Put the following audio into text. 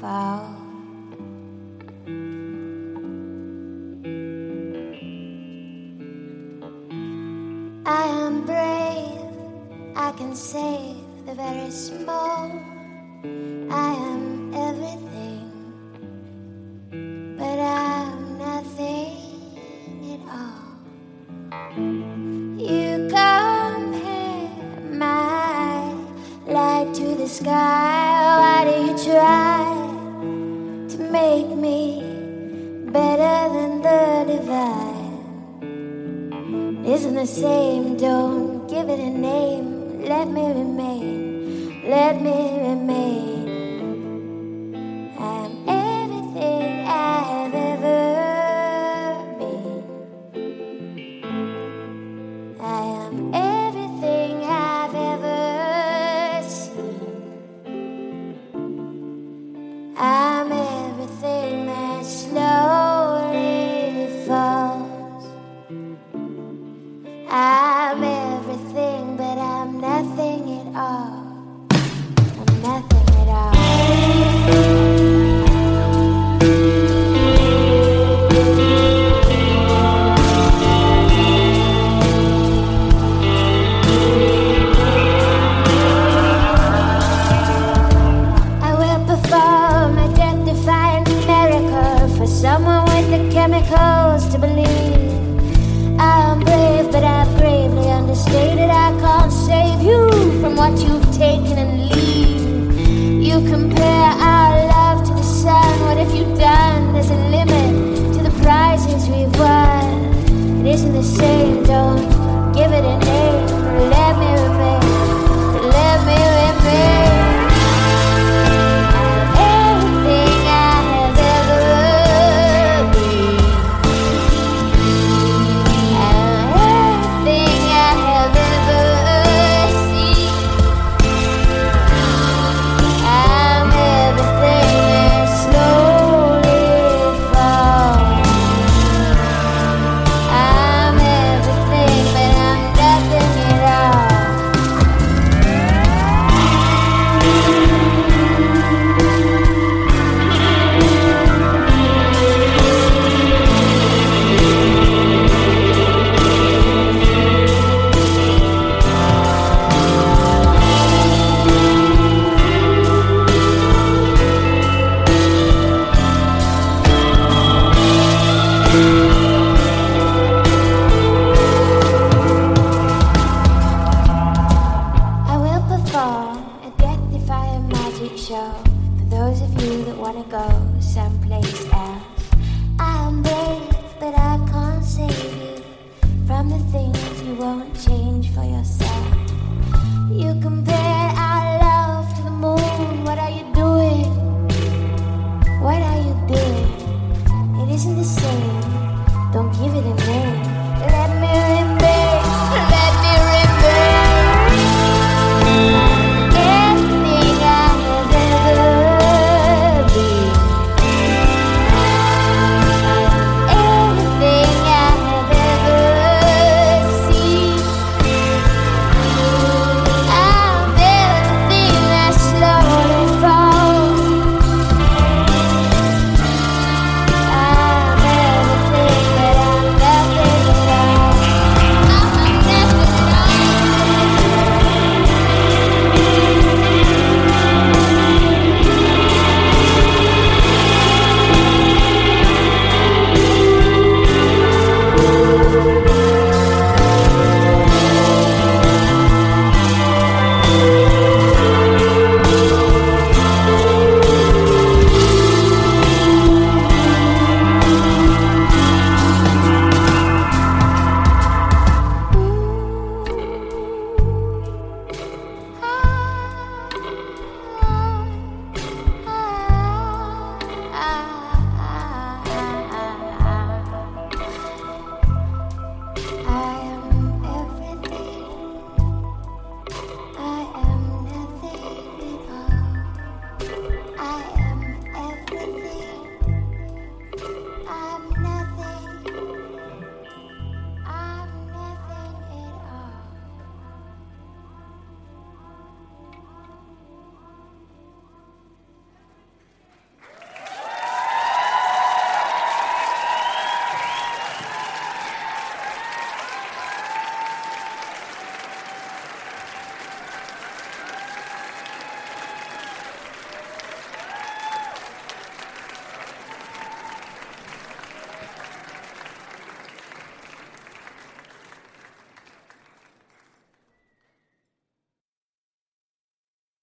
fall. I am brave, I can save the very small. I am everything, but I'm nothing at all. You compare my light to the sky. Why do you try to make me better than the divine? Isn't the same, don't give it a name. Let me remain, let me remain. I'm everything I've ever been. I am everything I've ever seen. I'm everything that slowly falls. I'm everything, but I'm nothing at all. I'm nothing at all. I will perform a death-defying miracle for someone with the chemicals to believe. I'm brave, but I've gravely understated. I can't save you from what you've taken and leave. You compare our love to the sun. What have you done? There's a limit to the prizes we've won. It isn't the same, don't give it a name. Let me remain, let me remain. Everything I have ever been. Everything I have ever seen. I'm everything that slowly falls. I'm everything, but I'm nothing at all. I will perform a death-defying magic show for those of you that want to go someplace else. I'm brave, but I can't save you from the things you won't change for yourself.